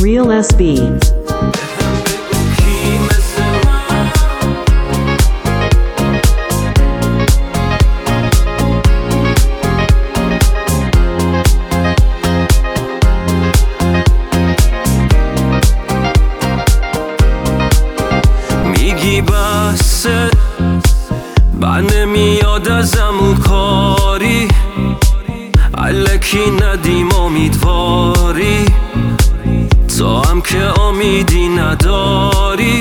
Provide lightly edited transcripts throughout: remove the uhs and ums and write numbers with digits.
Real SB. میگی بسه بر نمیاد ازم اون کاری، الکی ندیم امیدواری، تو هم که امیدی نداری.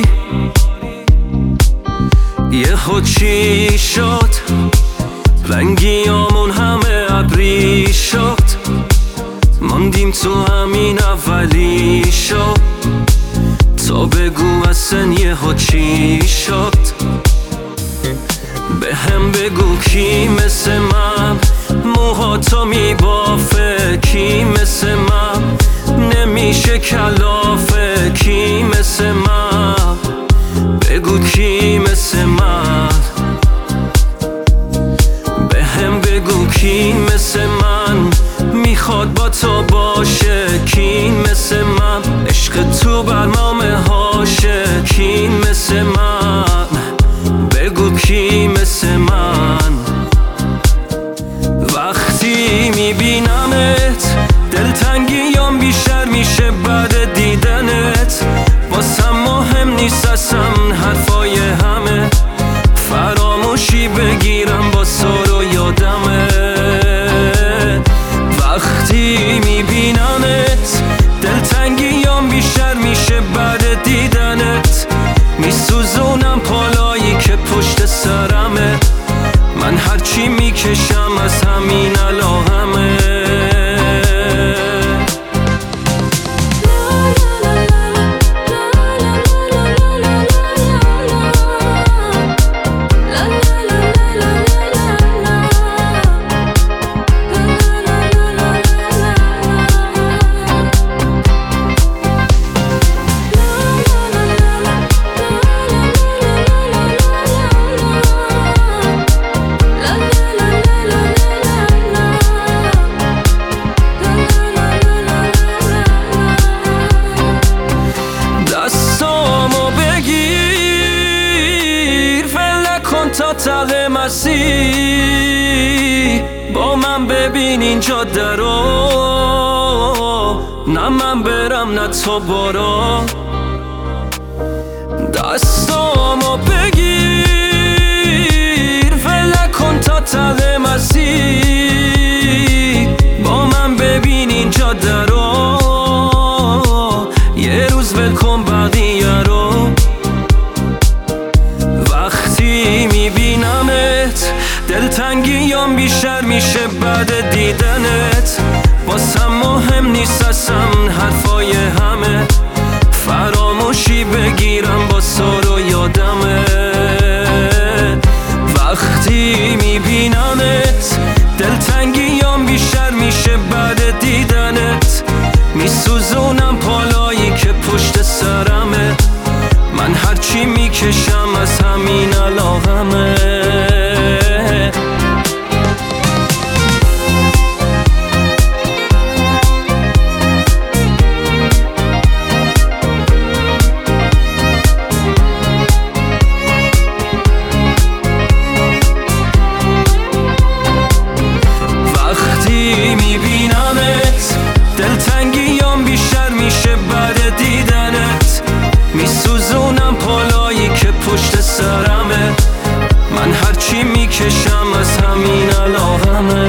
یه خود چی شد رنگیامون همه ابری شد، ماندیم تو همین اولی شد. تو بگو اصلا یه خود چی شد، به هم بگو کی مثل من موها تو میبافه، کی مثل من نمیشه کلافه، کی مثل من بگو کی مثل من، به هم بگو کی مثل من میخواد با تو باشه، کی مثل من عشق تو برنامه هاشه، کی مثل من بگو کی مثل من. وقتی میبینمت دلتنگیام بیشتر میشه بعد دیدنت، واسم مهم نیست اصلا حرفای همه، فراموشی بگیرم با سر و یادمه. وقتی میبینمت دلتنگیام بیشتر میشه بعد دیدنت، میسوزونم پالایی که پشت سرمه، من هرچی میکشم از همین علاقمه. تا ته مسیر با من ببین اینجا درو، نه من برم نه تو برو. دستامو بگیر فلک کن تا ته مسیر با من ببین اینجا درو، یه روز ول کن بقیه رو. وقتی میبینمت دلتنگیام بیشتر میشه بعد دیدنت، واسم مهم نیست اصلا حرفای همه، فراموشی بگیرم با سر و یادمه. وقتی میبینمت دلتنگیام بیشتر میشه بعد دیدنت، میسوزونم پالایی که پشت سرمه، من هرچی میکشم از همین علاقمه. وقتی میبینمت دلتنگیام بیشتر میشه بعد دیدنت، میسوزونم پالایی که پشت سرمه، من هرچی میکشم از همین علاقمه.